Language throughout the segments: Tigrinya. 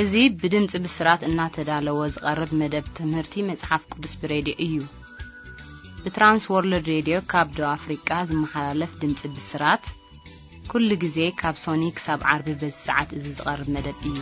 እዙي بدمጽ بسرات እናተዳለወ ዝቀርብ መደብ ትምህርቲ መጽሐፍ ቅዱስ ብሬዲዮ እዩ በትራንስ ወርልድ ሬዲዮ ካብ ደቡብ አፍሪካ ዝመሓላለፍ ድምጽ ብስራት ኩሉ ጊዜ ካብ ሶኒክ ሳብ ዓርብ በሰዓት እዚ ዝቀርብ መደብ እዩ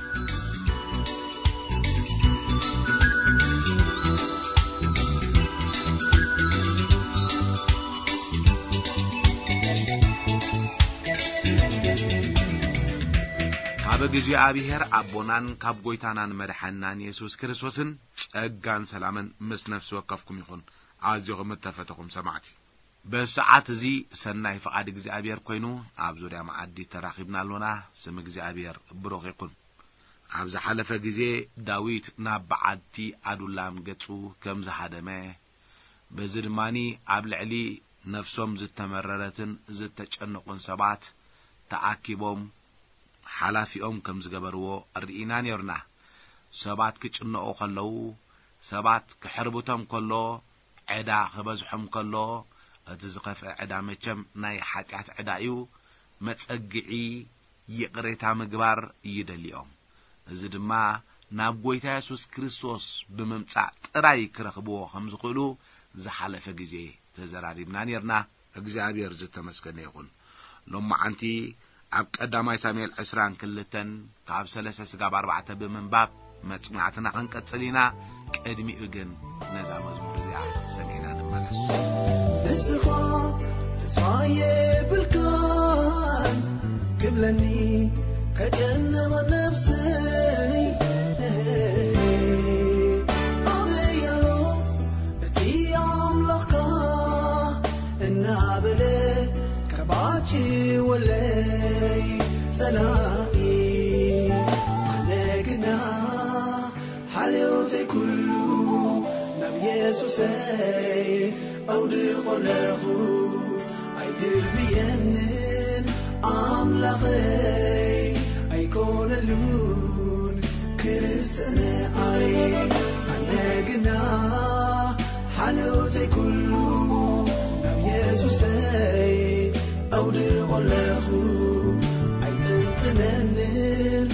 በእግዚአብሔር አቦናን ካብ ጎይታናን መድኃናን ኢየሱስ ክርስቶስን ጸጋን ሰላምን ምስ ነፍስ ወከፍኩም ይሁን አዝዮም ተፈተኩም ሰማዕቲ በሰዓት እዚ ሰናይ ፈቃድ እግዚአብሔር ኮይኑ ኣብ ዙርያ ማዕዲ ተራኺብናልና ስም እግዚአብሔር ብሩኽ ይኩን ኣብ ዝሓለፈ ጊዜ ዳዊት ናብ በዓቲ አዱላም ገጹ ከም ዝሃደመ በዝድማኒ ኣብ ልዕሊ ነፍሶም ዝተመረረትን ዝተጨነቁን ሰባት ተኣኪቦም ሓላፊኦም ከም ዝገበርዎ ርኢና ነርና ሰባት ክጭነቁ ከለው ሰባት ክሕርቡቶም ከሎ ዕዳ ክበዝሖም ከሎ እቲ ዝኸፈ ዕዳ መቸም ናይ ሓጢያት ዕዳ እዩ መጸግዒ ይቅሬታ ምግባር ይደልዮም እዚ ድማ ናብ ጎይታ ኢየሱስ ክርስቶስ ብምምጻእ ጥራይ ክረኽብዎ ከም ዝኽእሉ ዝሓለፈ ጊዜ ተዘራሪብና ነርና እግዚአብሔር ዝተመስገነ ይሁን ሎማዓንቲ ኣብ ቀዳማይ ሳሙኤል 22 ካብ 3 ስጋብ 4 ብምንባብ መጽናዕትና ክንቀጽልና ቀድሚኡ ግን ነዛ መዝሙር እዚኣ ሰሚዕና ንመለስ እስኻ ተስፋዬ ብልካን ክብለኒ ከጀነመ ነፍሰይ አበያሎ እቲ አምላካ እናበለ ከባጭ ወለይ ሰላኢ አነግና ሓልዮተይ ኩሉ ናብ ኢየሱሰይ አውድቆለኹ አይድልብየንን አምላኸይ አይኮነሉን ክርስነአይ አነግና ሓልዮተይ ኩሉ ናብ ኢየሱሰይ አውድቆለኹ አይትንትነንን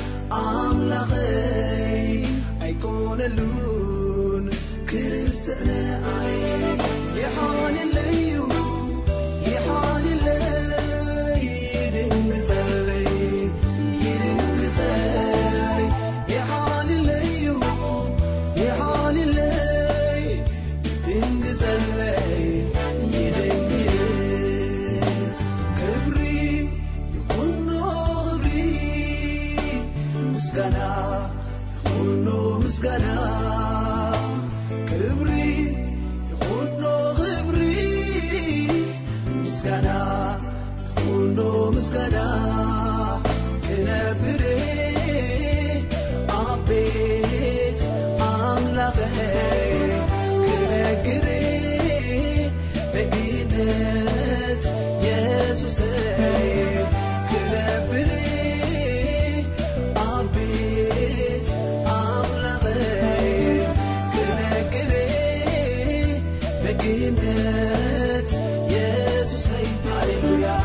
አምላኸይ አይኮነሉን ክርስነአይ يحالليو يحاللي يدنقتلي يدنقتلي يحالليو يحاللي يدنقتلي يدنقت كبري يكون نغري مسكنا يكون مسكنا كبري مسكنا كنبري عبيت أملاخي كنقري بقينت يسوسي كنبري عبيت أملاخي كنقري بقينت يسوسي هاليلويا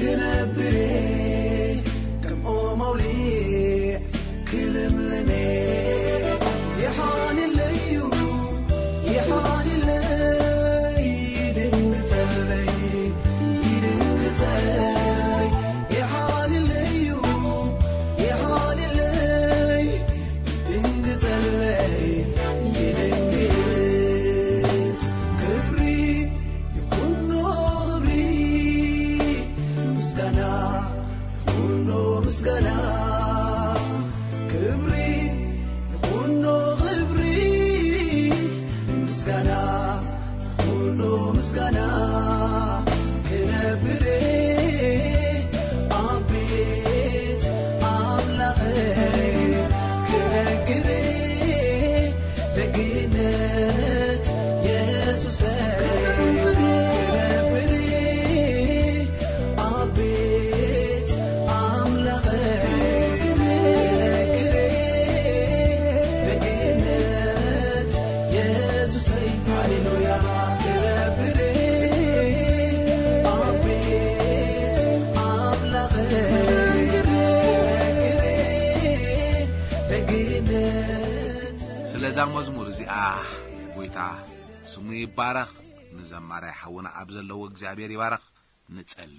كنبري كم مولي كلملني يحان الليو يحان اللي يدنتلي يدنتلي يحان الليو يحان اللي يدنتلي يدنت كبري يكون غبري مسكنا يكون مسكنا كبري يكون غبري مسكنا يكون مسكنا كنبري عبيت عملقي كنقري لقينات يسوس كنبري عبيت عملقي كنقري لقينات يسوس هاليلويا كنبري عبيت عملقي كنقري لقينات ስለዛ መዝሙር እዚኣ ጎይታ ስሙ ይባረኽ ንዘማራይ ሓውና ኣብ ዘለዎ እግዚአብሔር ይባረኽ ንጸሊ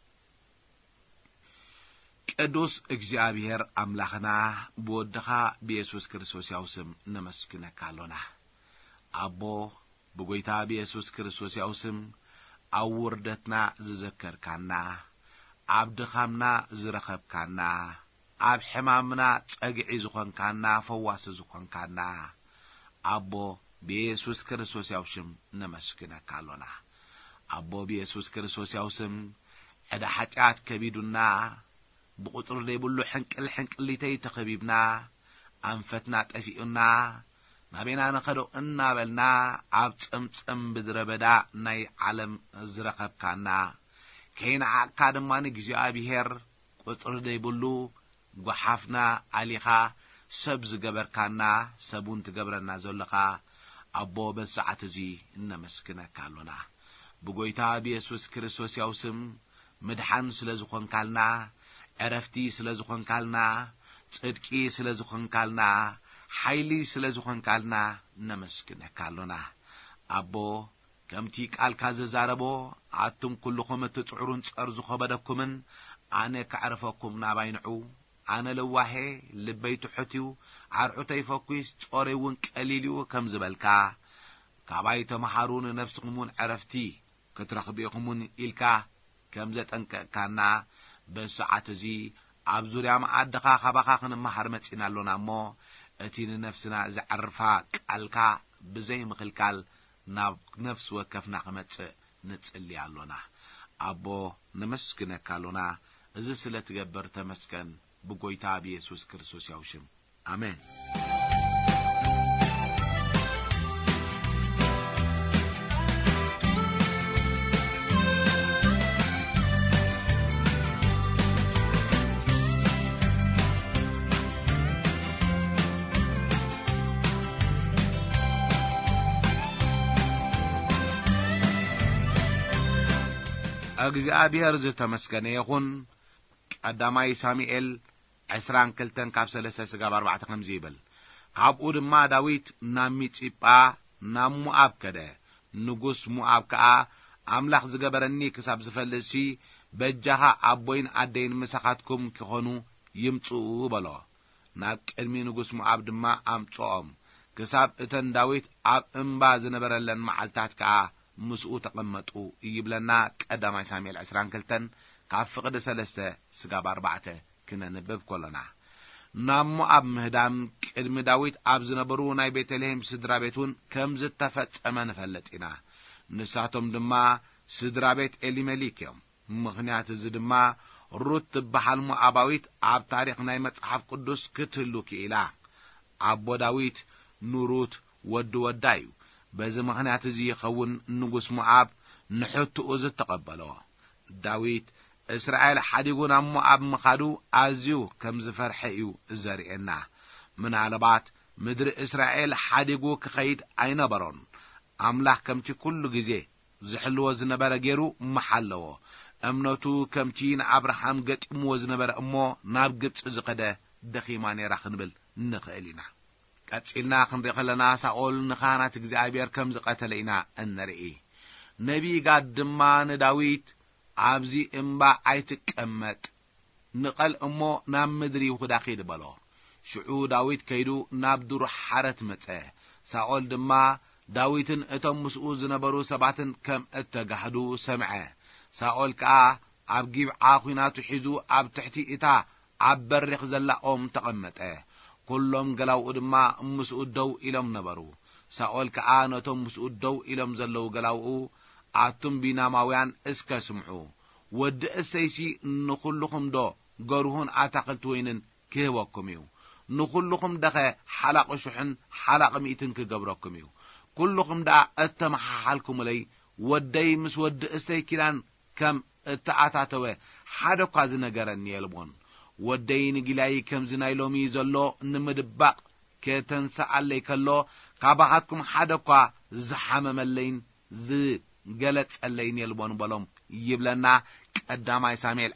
ቅዱስ እግዚአብሔር አምላኽና በወድኻ በኢየሱስ ክርስቶስ ያው ስም ነመስግነካለና አቦ በጎይታ በኢየሱስ ክርስቶስ ያው ስም አውርደትና ዝዘከርካና አብድኻምና ዝረኸብካና አብ ሕማምና ጸግዒ ዝኾንካና ፈዋስ ዝኾንካና አቦ በኢየሱስ ክርስቶስ ያው ስም ነመስግነካለና አቦ በኢየሱስ ክርስቶስ ያው ስም ዕዳ ኃጢአት ከቢዱና بقطر لي بلو حنقل ليتي تخبيبنا أنفتنا طفيئنا ما بينا نخدو إنا بلنا عب تمتم بدربدا ناي عالم زرقب كانا كين عقاد ما نجزي بهر قطر لي بلو قحافنا عليها سبز قبر كانا سبون تقبرنا زلقا أبو بساعة زي إنا مسكنا كالونا بقويتا بيسوس كريسوس يوسم مدحان سلزخون كالنا عرفتي سلازخون كالنا صدقي سلازخون كالنا حيلي سلازخون كالنا نمسكنا كالونا أبو كمتي قال كاززاربو عتم كلكم تطعرون صرزو خبدكمن أنا كعرفكم ناباينعو أنا لواحي لبيت حتيو عرعتي فكويس صوريون قليليو كم زبلكا كابايت محارون نفسكمون عرفتي كترخبيكمون إلكا كم زتنكانا بساعة زي عبزوريا ما أدخا خباخا خنما حرمتنا لنا مو اتين نفسنا زعرفا قالكا بزي مخلكال نفس وكفنا خمت نتسلي علونا أبو نمسكنا كالونا إذا سلا تقبر تمسكن بقويتا بيسوس كرسوس يوشم آمين እግዚአብሔር ዝተመስገነ ይሁን ቀዳማይ ሳሙኤል 22 ካብ 3 ስጋ 4 ከምዚ ይብል ካብኡ ድማ ዳዊት ናብ ሚጽጳ ናብ ሞዓብ ከደ ንጉስ ሞዓብ ከዓ አምላኽ ዝገበረኒ ክሳብ ዝፈልሲ በጃኻ አቦይን አደይን መሳኻትኩም ክኾኑ ይምጹ በሎ ናብ ቅድሚ ንጉስ ሞዓብ ድማ አምጾኦም ክሳብ እተን ዳዊት ኣብ እምባ ዝነበረለን መዓልታት ከዓ مسؤو تقمطو يبلنا قداماي ساميل 22 كاف فقد 3 سغا 4 كنا نبب كلنا نامو اب مهدام قدم داويد اب زنبرو ناي بيتلهم سدرا بيتون كمز تفصمه نفلطينا نساتهم دما سدرا بيت اليمليكيوم مخنيات زدما روت بحال مؤاباويت اب تاريخ ناي مصحف قدوس كتلو كيلا ابو داويد نوروت ودايو بزي مخنيات زي يخون نغوس موعب نحطو أزد تقبلو داويد إسرائيل حديقون موعب مخادو أزيو كمز فرحيو الزارئنا من علبات مدر إسرائيل حديقو كخيد أين برون أملاح كمتي كل جزي زحلو وزنبارا جيرو محلو እምነቱ ከምቲ ንአብርሃም ገጢምዎ ዝነበረ እሞ ናብ ግብጽ ዝኸደ ደኺማ ነይራ ክንብል ንኽእል ኢና። ቀጺልና ክንርኢ ከለና ሳኦል ንኻህናት እግዚአብሔር ከም ዝቐተለ ኢና እንርኢ። ነቢይ ጋድ ድማ ንዳዊት ኣብዚ እምባ ኣይትቀመጥ ንቐል እሞ ናብ ምድሪ ይኹዳ ኺድ በሎ። ሽዑ ዳዊት ከይዱ ናብ ዱር ሓረት መጸ። ሳኦል ድማ ዳዊትን እቶም ምስኡ ዝነበሩ ሰባትን ከም እተጋህዱ ሰምዐ። ሳኦል ከዓ ኣብ ጊብዓ ኲናቱ ሒዙ ኣብ ትሕቲ እታ ኣብ በሪኽ ዘላ ኦም ተቐመጠ። ኩሎም ገላውኡ ድማ ምስኡ ደው ኢሎም ነበሩ። ሳኦል ከዓ ነቶም ምስኡ ደው ኢሎም ዘለዉ ገላውኡ ኣቱም ቢናማውያን እስከ ስምዑ ወዲ እሰይሲ ንኹልኹም ዶ ገርሁን ኣታኽልቲ ወይንን ክህበኩም እዩ። ንኹልኹም ደኸ ሓላቕ ሹሕን ሓላቕ ሚእትን ክገብረኩም እዩ። ኩልኹም ዳ እተመሓሓልኩምለይ ወደይ ምስ ወዲ እሰይ ኪዳን ከም እተኣታተወ ሓደ እኳ ዝነገረኒ የልቦን። ወደይ ንጊላይ ከምዚ ናይ ሎሚ ዘሎ ንምድባቕ ከተንስኣለይ ከሎ ካባኻትኩም ሓደ እኳ ዝሓመመለይን ዝገለጸለይን የልቦን በሎም ይብለና። ቀዳማይ ሳሙኤል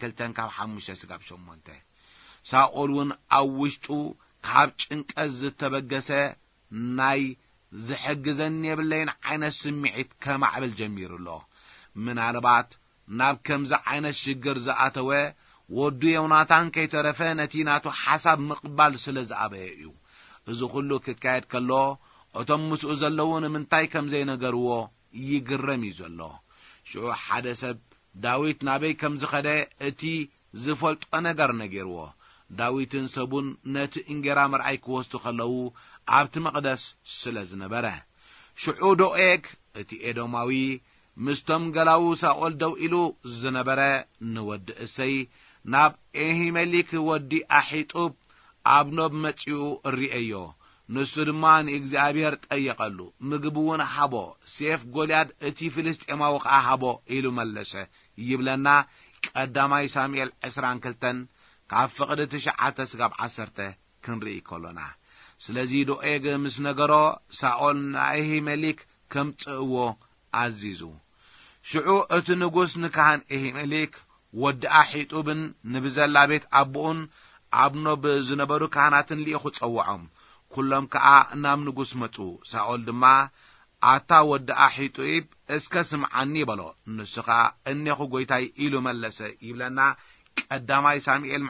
22:5-8 ሳኦልን ኣብ ውሽጡ ካብ ጭንቀት ዝተበገሰ ናይ ዝሕግዘን የብለይን ዓይነት ስምዒት ከማዕብል ጀሚሩሎ። ምናልባት ናብ ከምዚ ዓይነት ሽግር ዝኣተወ ወዱ ዮናታን ከይተረፈ ነቲ ናቱ ሓሳብ ምቕባል ስለ ዝኣበየ እዩ። እዚ ኩሉ ክካየድ ከሎ እቶም ምስኡ ዘለዉ ንምንታይ ከም ዘይነገርዎ ይግረም እዩ ዘሎ። ሽዑ ሓደ ሰብ ዳዊት ናበይ ከም ዝኸደ እቲ ዝፈልጦ ነገር ነጊርዎ። ዳዊትን ሰቡን ነቲ እንጌራ ምርኣይ ክወስዱ ከለዉ ኣብቲ መቕደስ ስለ ዝነበረ ሽዑ ዶኤግ እቲ ኤዶማዊ ምስቶም ገላው ሳኦል ደው ኢሉ ዝነበረ ንወዲ እሰይ ናብ ኤሂሜሊክ ወዲ ኣሒጡብ ኣብ ኖብ መጺኡ እሪአዮ። ንሱ ድማ ንእግዚአብሔር ጠየቐሉ፣ ምግብውን ሃቦ፣ ሴፍ ጎልያድ እቲ ፍልስጤማዊ ከዓ ሃቦ ኢሉ መለሰ ይብለና። ቀዳማይ ሳሙኤል 22:9-10 ክንርኢ ከሎና ስለዚ ዶኤግ ምስ ነገሮ ሳኦል ንአሂሜሊክ ከምጽእዎ ኣዚዙ። ሽዑ እቲ ንጉስ ንካህን ኤሂሜሊክ ወዲ ኣሒጡብን ንብዘላ ቤት ኣቦኡን ኣብ ኖብ ዝነበሩ ካህናትን ሊኢኹ ጸውዖም። ኩሎም ከዓ ናብ ንጉስ መጹ። ሳኦል ድማ ኣታ ወዲ ኣሒጡብ እስከ ስምዓኒ በሎ። ንሱ ከዓ እኔኹ ጐይታይ ኢሉ መለሰ ይብለና። ቀዳማይ ሳሙኤል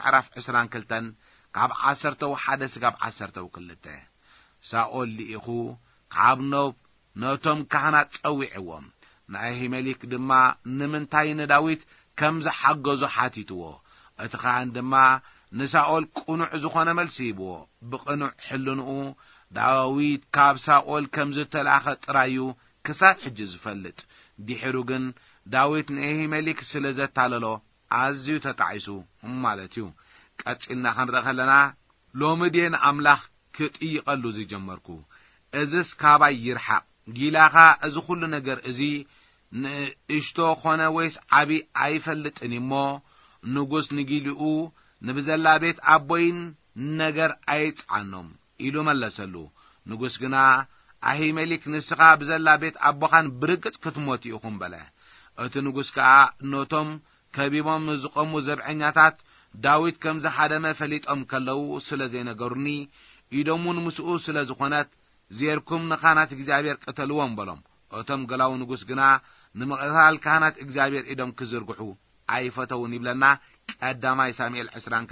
22:11-12 ሳኦል ሊኢኹ ካብ ኖብ ነቶም ካህናት ጸዊዕዎም። ንአሂሜሊክ ድማ ንምንታይ ንዳዊት ከም ዝሓገዙ ሓቲትዎ። እቲ ካህን ድማ ንሳኦል ቁኑዕ ዝኾነ መልሲ ይብዎ። ብቕኑዕ ሕልንኡ ዳዊት ካብ ሳኦል ከም ዝተላኸ ጥራዩ ክሳብ ሕጂ ዝፈልጥ። ድሒሩ ግን ዳዊት ንአሂሜሊክ ስለ ዘታለሎ ኣዝዩ ተጣዒሱ ማለት እዩ። ቀጺልና ክንርኢ ከለና ሎሚ ድን ኣምላኽ ክጥይቐሉ ዝጀመርኩ እዝስ ካባይ ይርሓቕ ጊላኻ እዚ ኩሉ ነገር እዚ ንእሽቶ ኾነ ወይስ ዓቢ ኣይፈልጥን እሞ ንጉስ ንጊልኡ ንብዘላ ቤት ኣቦይን ነገር ኣይጽዓኖም ኢሉ መለሰሉ። ንጉስ ግና ኣሂሜሊክ ንስኻ ብዘላ ቤት ኣቦኻን ብርግጽ ክትሞት ኢኹም በለ። እቲ ንጉስ ከዓ ነቶም ከቢቦም ዝቆሙ ዘብዐኛታት ዳዊት ከም ዝሓደመ ፈሊጦም ከለዉ ስለ ዘይነገሩኒ ኢዶሙን ምስኡ ስለ ዝኾነት ዜርኩም ንኻህናት እግዚአብሔር ቀተልዎም በሎም። እቶም ገላው ንጉስ ግና ንምቕታል ካህናት እግዚአብሔር ኢዶም ክዝርግሑ ኣይፈተውን ይብለና። ቀዳማይ ሳሙኤል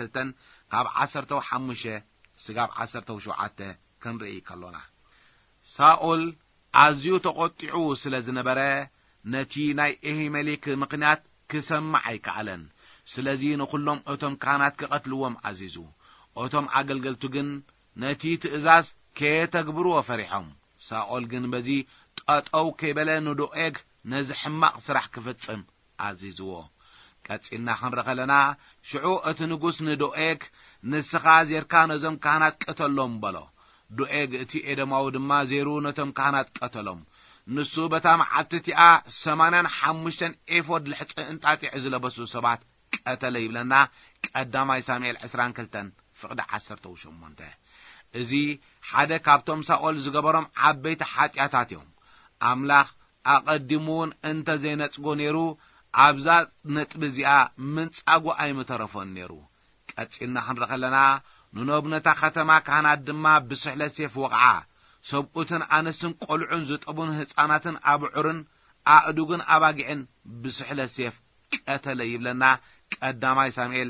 22:15-17 ክንርኢ ከሎና ሳኦል ኣዝዩ ተቖጢዑ ስለ ዝነበረ ነቲ ናይ ኤሂሜሊክ ምኽንያት ክሰማዕ ኣይከኣለን። ስለዚ ንኹሎም እቶም ካህናት ክቐትልዎም ኣዚዙ። እቶም ኣገልገልቱ ግን ነቲ ትእዛዝ ከየተግብርዎ ፈሪሖም። ሳኦል ግን በዚ ጠጠው ከይበለ ንዶኤግ ነዚ ሕማቕ ስራሕ ክፍጽም ኣዚዝዎ። ቀጺልና ክንርኢ ከለና ሽዑ እቲ ንጉስ ንዶኤግ ንስኻ ዜርካ ነዞም ካህናት ቀተሎም በሎ። ዶኤግ እቲ ኤዶማዊ ድማ ዜሩ ነቶም ካህናት ቀተሎም። ንሱ በታ መዓልቲ እቲኣ 85 ኤፎድ ልሕፂ እንጣጢዕ ዝለበሱ ሰባት ቀተለ ይብለና። ቀዳማይ ሳሙኤል 22:18 እዚ ሓደ ካብቶም ሳኦል ዝገበሮም ዓበይቲ ሓጢኣታት እዮም። ኣምላኽ ኣቐዲሙውን እንተ ዘይነጽጎ ነይሩ ኣብዛ ነጥብዚኣ ምንጻጉ ኣይመተረፎን ነይሩ ቀጽልና ክንረኸለና ንኖብነታ ከተማ ካህናት ድማ ብስሕለት ሴፍ ወቕዓ ሰብኡትን ኣነስትን ቆልዑን ዝጠቡን ህፃናትን ኣብዑርን ኣእዱግን ኣባጊዕን ብስሕለት ሴፍ ቀተለ ይብለና ቀዳማይ ሳሙኤል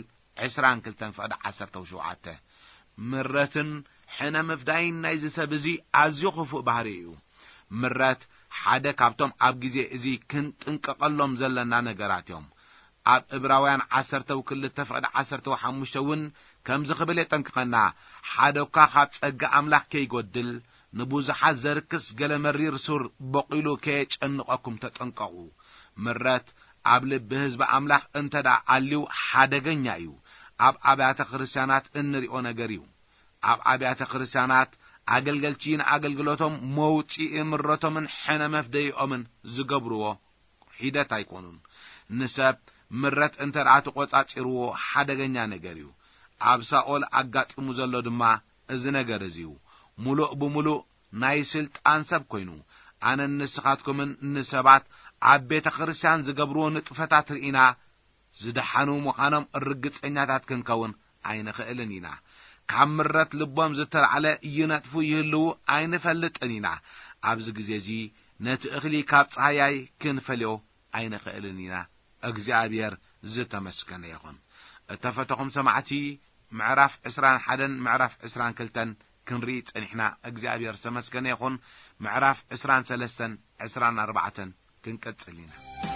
22:17 ምረትን ሕነ መፍዳይን ናይ ዝሰብዚ ኣዝዩ ክፉእ ባህሪ እዩ ምረት ሓደ ካብቶም ኣብ ግዜ እዚ ክንጥንቀቐሎም ዘለና ነገራት እዮም ኣብ ዕብራውያን 12:15 እውን ከም ዝኽብል የጠንቅቐና ሓደካ ካብ ጸጋ ኣምላኽ ከይጎድል ንብዙሓት ዘርክስ ገለ መሪር ሱር በቂሉ ከየጨንቐኩም ተጠንቀቑ ምረት ኣብ ልቢ ህዝቢ ኣምላኽ እንተዳ ኣልዩ ሓደገኛ እዩ ኣብ ኣብያተ ክርስቲያናት እንሪኦ ነገር እዩ ኣብ ኣብያተ ክርስቲያናት ኣገልገልቲን ኣገልግሎቶም መውፂኢ ምረቶምን ሕነ መፍደይኦምን ዝገብርዎ ሂደት ኣይኮኑን ንሰብ ምረት እንተዳ ተቆጻጽርዎ ሓደገኛ ነገር እዩ ኣብ ሳኦል ኣጋጢሙ ዘሎ ድማ እዚ ነገር እዩ ሙሉእ ብሙሉእ ናይ ስልጣን ሰብ ኮይኑ ኣነ ንስኻትኩምን ንሰባት ኣብ ቤተ ክርስቲያን ዝገብርዎ ንጥፈታት ርኢና ዝደሓኑ ምዃኖም ርግጸኛታት ክንከውን ኣይንኽእልን ኢና ካብ ምረት ልቦም ዝተልዓለ ይነጥፉ ይህልው ኣይንፈልጥን ኢና ኣብዚ ግዜ እዚ ነቲ እኽሊ ካብ ፀሓያይ ክንፈልዮ ኣይንኽእልን ኢና እግዚአብሔር ዝተመስገነ ይኹን እተፈተኹም ሰማዕቲ ምዕራፍ 21 ምዕራፍ 22 ክንርኢ ጸኒሕና እግዚአብሔር ዝተመስገነ ይኹን ምዕራፍ 23 24 ክንቀጽል ኢና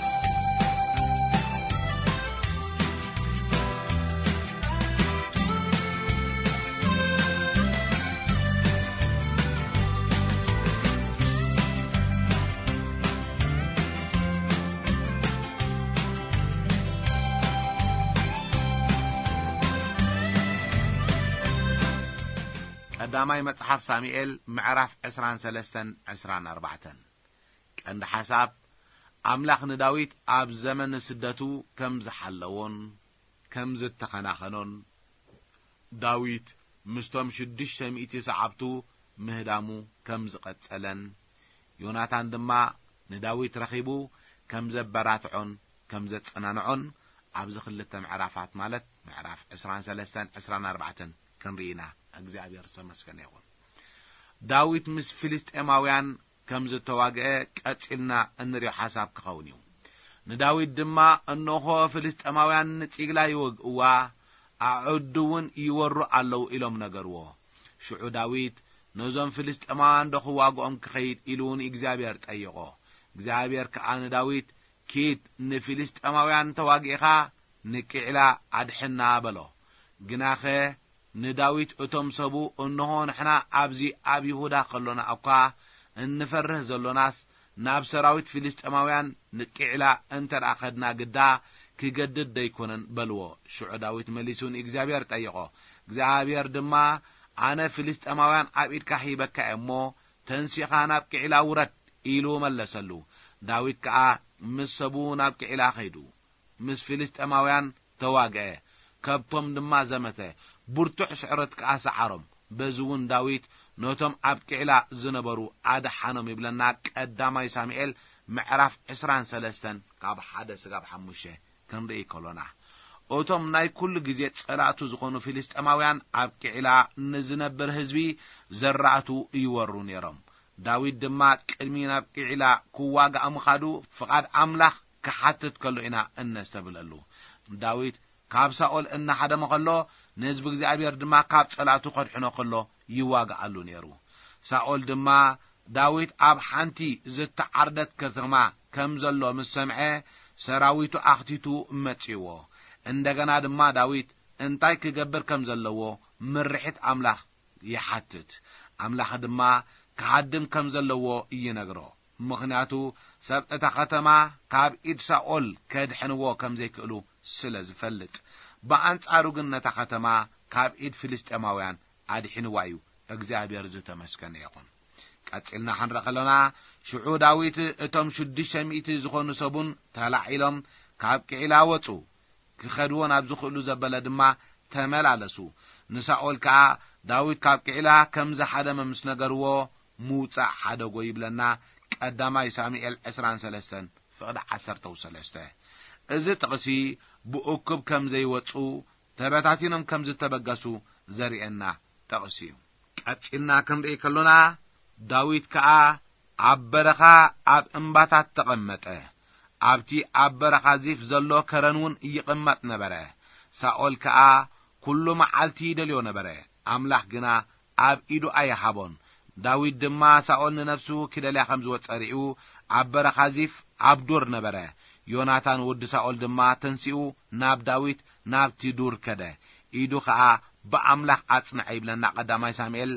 ቀዳማይ መጽሐፍ ሳሙኤል ምዕራፍ 23-24 ቀንዲ ሓሳብ ኣምላኽ ንዳዊት ኣብ ዘመን ስደቱ ከም ዝሓለዎን ከም ዝተኸናኸኖን ዳዊት ምስቶም 600 ሰዓብቱ ምህዳሙ ከም ዝቐጸለን ዮናታን ድማ ንዳዊት ረኺቡ ከም ዘበራትዖን ከም ዘጸናንዖን ኣብዚ ክልተ ምዕራፋት ማለት ምዕራፍ 23-24 ክንርኢና እግዚአብሔር ዝተመስገነ ይኹን ዳዊት ምስ ፊልስጤማውያን ከም ዝተዋግዐ ቀጽልና እንሪኦ ሓሳብ ክኸውን እዩ ንዳዊት ድማ እንሆ ፊልስጤማውያን ንጽግላ ይወግእዋ ኣዑዱውን ይወሩ ኣለው ኢሎም ነገርዎ ሽዑ ዳዊት ነዞም ፊልስጤማውያን ደኽዋግኦም ክኸይድ ኢሉውን እግዚአብሔር ጠይቆ እግዚአብሔር ከዓ ንዳዊት ኪድ ንፊልስጤማውያን ተዋጊእኻ ንቅዕላ ኣድሕና በሎ ግናኸ ንዳዊት እቶም ሰቡ እንሆ ንሕና ኣብዚ ኣብ ይሁዳ ከሎና እኳ እንፈርህ ዘሎናስ ናብ ሰራዊት ፊልስጤማውያን ንቅዕላ እንተዳ ኸድና ግዳ ክገድድ ደይኮነን በልዎ ሽዑ ዳዊት መሊሱን እግዚአብሔር ጠይቆ እግዚአብሔር ድማ ኣነ ፊልስጤማውያን ኣብ ኢድካ ሂበካ እሞ ተንሲኻ ናብ ቅዕላ ውረድ ኢሉ መለሰሉ ዳዊት ከዓ ምስ ሰቡ ናብ ቅዕላ ኸይዱ ምስ ፊልስጤማውያን ተዋግዐ ከብቶም ድማ ዘመተ ብርቱዕ ስዕረት ከዓ ሰዓሮም በዝውን ዳዊት ነቶም ኣብ ቅዕላ ዝነበሩ ኣድሓኖም ይብለና ቀዳማይ ሳሙኤል ምዕራፍ 23 ካብ 1-5 ክንርኢ ከሎና እቶም ናይ ኩሉ ግዜ ጸላእቱ ዝኾኑ ፊልስጤማውያን ኣብ ቅዕላ ንዝነብር ህዝቢ ዘራእቱ ይወሩ ነይሮም ዳዊት ድማ ቅድሚ ናብ ቅዕላ ክዋጋእ ምኻዱ ፍቓድ ኣምላኽ ክሓትት ከሎ ኢና እነስተብለሉ ዳዊት ካብ ሳኦል እናሓደመ ከሎ ንህዝቢ እግዚአብሔር ድማ ካብ ጸላእቱ ከድሕኖ ከሎ ይዋጋኣሉ ነይሩ ሳኦል ድማ ዳዊት ኣብ ሓንቲ ዝተዓርደት ከተማ ከም ዘሎ ምስ ሰምዐ ሰራዊቱ ኣኽቲቱ መጺዎ እንደገና ድማ ዳዊት እንታይ ክገብር ከም ዘለዎ ምርሒት ኣምላኽ ይሓትት ኣምላኽ ድማ ክሃድም ከም ዘለዎ ይነግሮ ምኽንያቱ ሰብ እታ ከተማ ካብ ኢድ ሳኦል ከድሕንዎ ከም ዘይክእሉ ስለ ዝፈልጥ በኣንጻሩ ግን ነታ ከተማ ካብ ኢድ ፊልስጤማውያን ኣድሕንዋ እዩ እግዚአብሔር ዝተመስገነ ይኹን ቀጽልና ክንረኸለና ሽዑ ዳዊት እቶም 600 ዝኾኑ ሰቡን ተላዒሎም ካብ ቅዕላ ወፁ ክኸድዎ ናብ ዝኽእሉ ዘበለ ድማ ተመላለሱ ንሳኦል ከዓ ዳዊት ካብ ቅዕላ ከም ዝሓደመ ምስ ነገርዎ ምውፃእ ሓደጎ ይብለና ቀዳማይ ሳሙኤል 23:13 እዚ ጥቕሲ ብኡክብ ከም ዘይወጹ ተበታቲኖም ከም ዝተበገሱ ዘርኤና ጥቕሲ እዩ። ቀጺልና ክንርኢ ከሎና ዳዊት ከዓ ኣብ በረኻ ኣብ እምባታት ተቐመጠ። ኣብቲ ኣብ በረኻ ዚፍ ዘሎ ከረንውን ይቕመጥ ነበረ። ሳኦል ከዓ ኩሉ መዓልቲ ይደልዮ ነበረ። ኣምላኽ ግና ኣብ ኢዱ ኣይሃቦን። ዳዊት ድማ ሳኦል ንነፍሱ ክደልያ ከም ዝወጸሪኡ ኣብ በረኻ ዚፍ ኣብ ዱር ነበረ። ዮናታን ወዲ ሳኦል ድማ ተንሲኡ ናብ ዳዊት ናብቲ ዱር ከደ። ኢዱ ከዓ ብኣምላኽ ኣጽንዐ ይብለና ቀዳማይ ሳሙኤል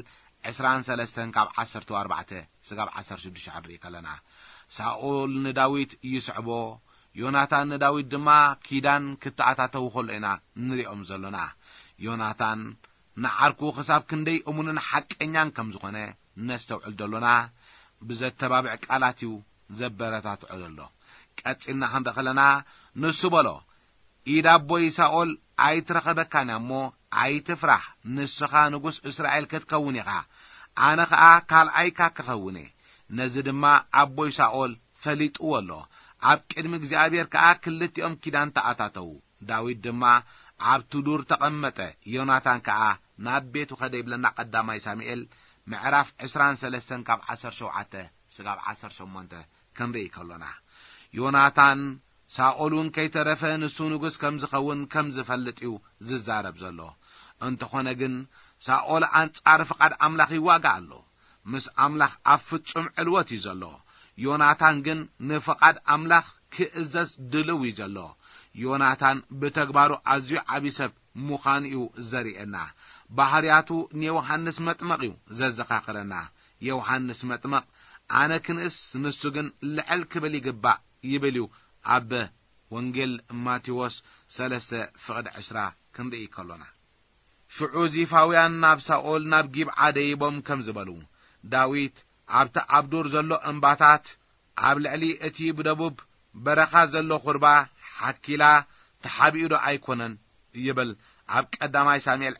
23 ካብ 14 ስጋብ 16 ንርኢ ከለና ሳኦል ንዳዊት ይስዕቦ፣ ዮናታን ንዳዊት ድማ ኪዳን ክትኣታተው ከሎ ኢና ንሪኦም ዘለና። ዮናታን ንዓርኩ ክሳብ ክንደይ እሙንን ሓቀኛን ከም ዝኾነ ነስተውዕል ደሎና ብዘተባብዕ ቃላት እዩ ዘበረታትዖ ዘሎ። ቀጺልና ክንርኢ ከለና ንሱ በሎ ኢዳ ኣቦይ ሳኦል ኣይትረኸበካን እሞ ኣይትፍራሕ፣ ንስኻ ንጉስ እስራኤል ክትከውን ኢኻ፣ ኣነ ከዓ ካልኣይካ ክኸውን እየ። ነዚ ድማ ኣቦይ ሳኦል ፈሊጥዎ ኣሎ። ኣብ ቅድሚ እግዚኣብሔር ከዓ ክልቲኦም ኪዳን ተኣታተው። ዳዊት ድማ ኣብቲ ዱር ተቐመጠ። ዮናታን ከዓ ናብ ቤቱ ኸደ ይብለና ቀዳማይ ሳሙኤል ምዕራፍ 23 ካብ 17 ስጋብ 18 ክንርኢ ከሎና ዮናታን ሳኦልን ከይተረፈ ንሱ ንጉስ ከም ዝኸውን ከም ዝፈልጥ እዩ ዝዛረብ ዘሎ። እንተኾነ ግን ሳኦል ኣንጻር ፍቃድ ኣምላኽ ይዋጋእ ኣሎ። ምስ ኣምላኽ ኣብ ፍጹም ዕልወት እዩ ዘሎ። ዮናታን ግን ንፍቃድ ኣምላኽ ክእዘዝ ድልው እዩ ዘሎ። ዮናታን ብተግባሩ ኣዝዩ ዓብይ ሰብ ምዃኑ እዩ ዘርኤና። ባህርያቱ ንዮሐንስ መጥመቕ እዩ ዘዘኻኽረና። ዮሐንስ መጥመቕ ኣነ ክንእስ ንሱ ግን ልዕል ክብል ይግባእ ይብል እዩ ኣብ ወንጌል ማቴዎስ 3:20 ክንርኢ ከሎና ሽዑ ዚፋውያን ናብ ሳኦል ናብ ጊብዓ ደይቦም ከም ዝበሉ ዳዊት ኣብቲ ኣብ ዱር ዘሎ እምባታት ኣብ ልዕሊ እቲ ብደቡብ በረኻ ዘሎ ኹርባ ሓኪላ ተሓቢኡዶ ኣይኮነን ይብል ኣብ ቀዳማይ ሳሙኤል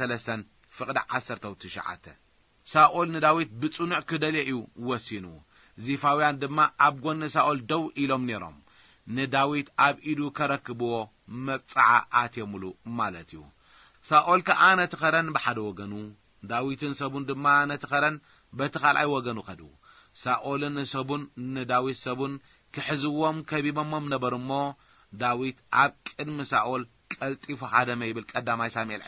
23:19 ሳኦል ንዳዊት ብጽኑዕ ክደልየ እዩ ወሲኑ። ዚፋውያን ድማ ኣብ ጎኒ ሳኦል ደው ኢሎም ነይሮም። ንዳዊት ኣብ ኢዱ ከረክብዎ መብጽዓ ኣትየሙሉ ማለት እዩ። ሳኦል ከዓ ነቲ ኸረን ብሓደ ወገኑ፣ ዳዊትን ሰቡን ድማ ነቲ ኸረን በቲ ካልኣይ ወገኑ ኸዱ። ሳኦልን ሰቡን ንዳዊት ሰቡን ክሕዝዎም ከቢቦሞም ነበሩ እሞ ዳዊት ኣብ ቅድሚ ሳኦል ቀልጢፉ ሓደመ ይብል ቀዳማይ ሳሙኤል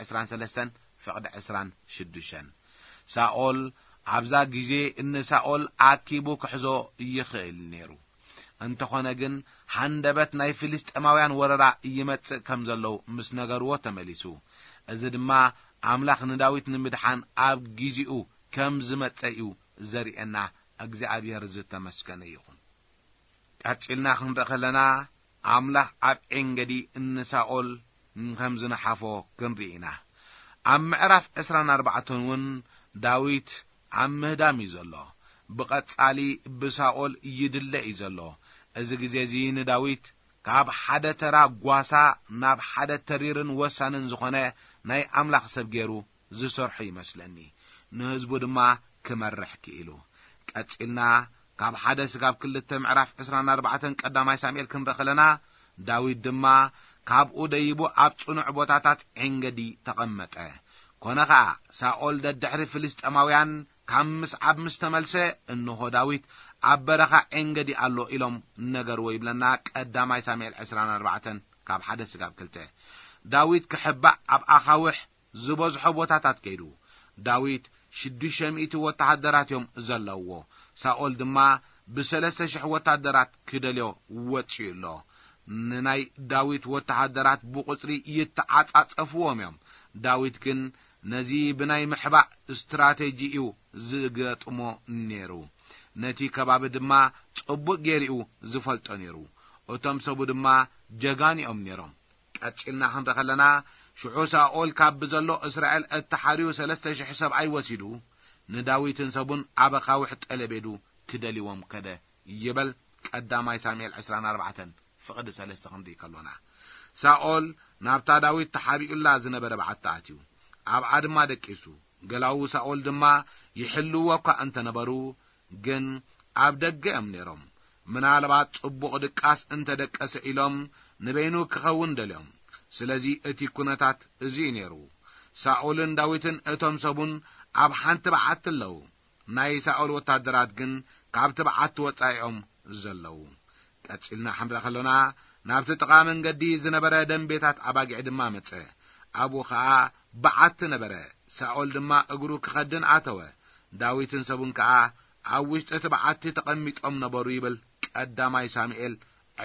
23:26 ሳኦል ኣብዛ ጊዜ ሳኦል ኣኪቡ ክሕዞ ይኽእል ነይሩ። እንተኾነ ግን ሓንደበት ናይ ፊልስጤማውያን ወረራ ይመጽእ ከም ዘለው ምስ ነገርዎ ተመሊሱ። እዚ ድማ ኣምላኽ ንዳዊት ንምድሓን ኣብ ጊዜኡ ከም ዝመጽእ እዩ ዘርኤና። እግዚኣብሔር ዝተመስገነ ይኹን። ቀጺልና ክንርኢ ከለና ኣምላኽ ኣብ ዕንገዲ እንሳኦል ከም ዝነሓፎ ክንርኢ ኢና። ኣብ ምዕራፍ 24 እውን ዳዊት ኣብ ምህዳም እዩ ዘሎ። ብቐጻሊ ብሳኦል ይድለ እዩ ዘሎ። እዚ ጊዜ እዚ ንዳዊት ካብ ሓደ ተራ ጓሳ ናብ ሓደ ተሪርን ወሳንን ዝኾነ ናይ ኣምላኽ ሰብ ገይሩ ዝሰርሖ ይመስለኒ። ንህዝቡ ድማ ክመርሕ ክኢሉ። ቀጺልና ካብ 1 ስጋብ 2 ምዕራፍ 24 ቀዳማይ ሳሙኤል ክንርኢ ከለና ዳዊት ድማ ካብኡ ደይቡ ኣብ ጽኑዕ ቦታታት ዕንገዲ ተቐመጠ። ኮነ ከዓ ሳኦል ደድሕሪ ፍልስጤማውያን ካብ ምስዓብ ምስ ተመልሰ እንሆ ዳዊት ኣብ በረኻ ዕንገዲ ኣሎ ኢሎም ነገርዎ ይብለና ቀዳማይ ሳሙኤል 24 ካብ 1 ስጋብ 2 ዳዊት ክሕባእ ኣብ ኣኻውሕ ዝበዝሖ ቦታታት ከይዱ። ዳዊት 600 ወታደራት እዮም ዘለውዎ። ሳኦል ድማ ብ3,000 ወታደራት ክደልዮ ወፂኡ ኣሎ። ንናይ ዳዊት ወታደራት ብቁጽሪ ይተዓጻጸፍዎም እዮም። ዳዊት ግን ነዚ ብናይ ምሕባእ ስትራቴጂ እዩ ዝገጥሞ ነይሩ። ነቲ ከባቢ ድማ ጽቡቕ ጌሪኡ ዝፈልጦ ነይሩ። እቶም ሰቡ ድማ ጀጋኒኦም ነይሮም። ቀጺልና ክንርኢ ከለና ሽዑ ሳኦል ካብ ዘሎ እስራኤል እተሓርዩ 3,000 ሰብኣይ ወሲዱ ንዳዊትን ሰቡን ኣብ ኣኻውሕ ጠለቤዱ ክደልዎም ከደ ይብል ቀዳማይ ሳሙኤል 24:3 ክንርኢ ከሎና ሳኦል ናብታ ዳዊት ተሓቢኡላ ዝነበረ በዓታ ኣትዩ። ኣብ ኣድማ ደቂሱ ገላው ሳኦል ድማ ይሕልዎ እኳ እንተነበሩ ግን ኣብ ደገ እዮም ነይሮም። ምናልባት ጽቡቕ ድቃስ እንተደቀሰ ኢሎም ንበይኑ ክኸውን ደልዮም ስለዚ እቲ ኩነታት እዚ ነይሩ ሳኦልን ዳዊትን እቶም ሰቡን ኣብ ሓንቲ በዓት ኣለዉ ናይ ሳኦል ወታደራት ግን ካብቲ በዓት ወጻኢኦም ዘለዉ ቀጽልና ሓምራ ከለና ናብቲ ጥቓ መንገዲ ዝነበረ ደንቤታት ኣባጊዕ ድማ መጸ ኣብኡ ኸዓ በዓት ነበረ ሳኦል ድማ እግሩ ክኸድን ኣተወ ዳዊትን ሰቡን ከዓ ኣብ ውሽጢ እቲ በዓቲ ተቐሚጦም ነበሩ ይብል ቀዳማይ ሳሙኤል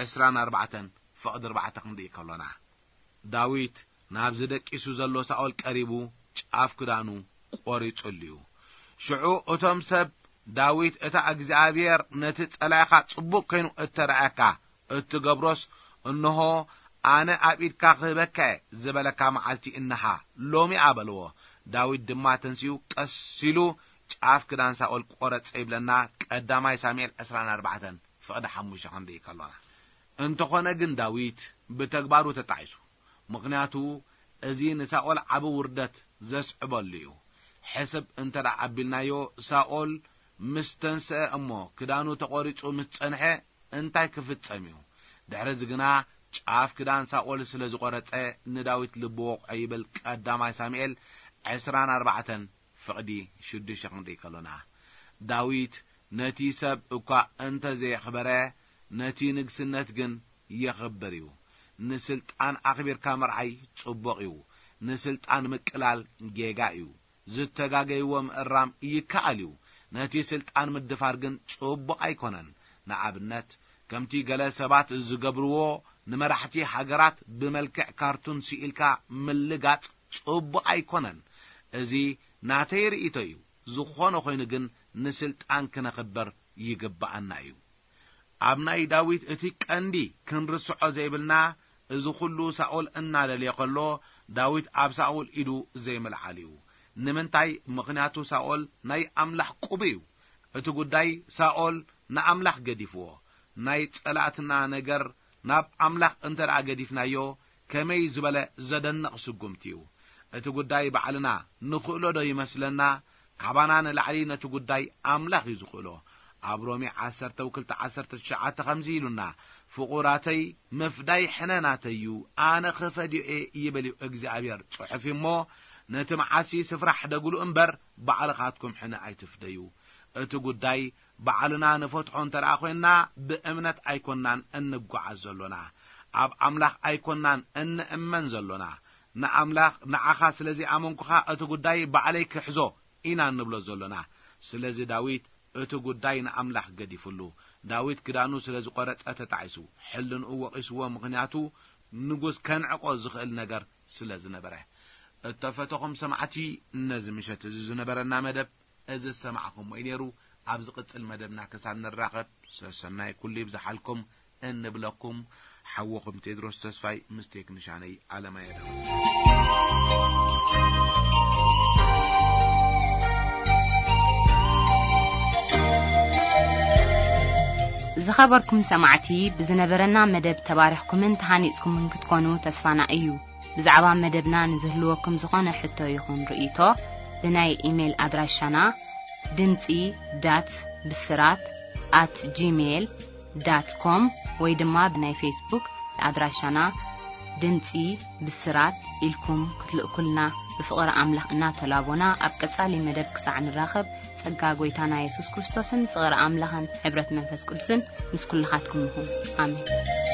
24:4 ክንደይ ከሎና ዳዊት ናብ ዝደቂሱ ዘሎ ሳኦል ቀሪቡ ጫፍ ክዳኑ ቆሪጹልዩ ሽዑ እቶም ሰብ ዳዊት እታ እግዚአብሔር ነቲ ጸላይኻ ጽቡቕ ኮይኑ እተረአካ እትገብሮስ እንሆ ኣነ ኣብኢድካ ክበከ ዝበለካ መዓልቲ እንሃ ሎሚ ኣበልዎ ዳዊት ድማ ተንሲኡ ቀሲሉ ጫፍ ክዳን ሳኦል ቆረጸ ይብለና ቀዳማይ ሳሙኤል 24:5 ክንደይ ከሎና እንተኾነ ግን ዳዊት ብተግባሩ ተጣይሱ ምክንያቱ እዚ ንሳኦል ዓብ ውርደት ዘስዕበሉ እዩ ሕሰብ እንተዳ ኣቢልናዮ ሳኦል ምስተንስአ እሞ ክዳኑ ተቆሪጹ ምስ ጸንሐ እንታይ ክፍጸም እዩ ድሕሪ ዝግና ጫፍ ክዳን ሳኦል ስለ ዝቆረጸ ንዳዊት ልብዎ ቀይብል ቀዳማይ ሳሙኤል 24:6 ክንደይ ከሎና ዳዊት ነቲ ሰብ እኳ እንተ ዘይኽበረ ነቲ ንግስነት ግን ይኽበር እዩ ንስልጣን ኣኽቢርካ መርዓይ ጽቡቕ እዩ ንስልጣን ምቅላል ጌጋ እዩ ዝተጋገይዎ ምእራም ይከኣል እዩ ነቲ ስልጣን ምድፋር ግን ጽቡቕ ኣይኮነን ንኣብነት ከምቲ ገለ ሰባት ዝገብርዎ ንመራሕቲ ሃገራት ብመልክዕ ካርቱን ሲኢልካ ምልጋጽ ጽቡቕ ኣይኮነን እዚ ናተይ ርእይቶ እዩ ዝኾነ ኮይኑ ግን ንስልጣን ክነኽበር ይግባአና እዩ ኣብ ናይ ዳዊት እቲ ቀንዲ ክንርስዖ ዘይብልና እዚ ኩሉ ሳኦል እናደልየ ከሎ ዳዊት ኣብ ሳኦል ኢዱ ዘይመልዓል እዩ ንምንታይ ምኽንያቱ ሳኦል ናይ ኣምላኽ ቁብ እዩ እቲ ጉዳይ ሳኦል ንኣምላኽ ገዲፍዎ ናይ ጸላእትና ነገር ናብ ኣምላኽ እንተደኣ ገዲፍናዮ ከመይ ዝበለ ዘደንቕ ስጉምቲ እዩ እቲ ጉዳይ ባዕልና ንኽእሎ ዶ ይመስለና ካባና ንላዕሊ ነቲ ጉዳይ ኣምላኽ እዩ ዝኽእሎ ኣብ ሮሚ 12:19 ከምዚ ኢሉና ፍቑራተይ መፍዳይ ሕነናተዩ ኣነ ኽፈዲኤ ይበልዩ እግዚአብሔር ጽሑፍ እሞ ነቲ መዓሲ ስፍራሕ ደጉሉ እምበር ባዕልኻትኩም ሕነ ኣይትፍደዩ እቲ ጉዳይ ባዕልና ንፈትሖ እንተደኣ ኮይና ብእምነት ኣይኮናን እንጓዓዝ ዘሎና ኣብ ኣምላኽ ኣይኮናን እንእመን ዘሎና ንኣምላኽ ንዓኻ ስለዚ ኣመንኩኻ እቲ ጉዳይ ባዕለይ ክሕዞ ኢና ንብሎ ዘሎና ስለዚ ዳዊት እቲ ጉዳይ ንኣምላኽ ገዲፍሉ ዳዊት ክዳኑ ስለ ዝቆረጸ ተጣይሱ ሕልንኡ ወቂስዎ ምኽንያቱ ንጉስ ከንዕቆ ዝኽእል ነገር ስለ ዝነበረ እተፈተኹም ሰማዕቲ ነዚ ምሸት እዚ ዝነበረና መደብ እዚ ሰማዕኹም ወይ ነይሩ ኣብ ዝቕጽል መደብና ክሳብ ንራኸብ ሰናይ ኩሉ ይብዛሓልኩም እንብለኩም ሓወኹም ቴድሮስ ተስፋይ ምስ ቴክኒሻነይ ኣለማየ ዳዊት ዝኸበርኩም ሰማዕቲ ብዝነበረና መደብ ተባሪኽኩምን ተሃኒጽኩምን ክትኮኑ ተስፋና እዩ ብዛዕባ መደብና ንዝህልወኩም ዝኾነ ሕቶ ይኹን ርእይቶ ብናይ ኢሜል ኣድራሻና dimci.bisrat@gmail.com ወይ ድማ ብናይ ፌስቡክ ኣድራሻና ድምፂ ብስራት ኢልኩም ክትልእኩልና ብፍቕሪ ኣምላኽ እናተላቦና ኣብ ቀጻሊ መደብ ክሳዕ ንራኸብ ጸጋ ጎይታና ኢየሱስ ክርስቶስን ፍቕሪ ኣምላኽን ሕብረት መንፈስ ቅዱስን ምስ ኩልኻትኩም ይኹን ኣሜን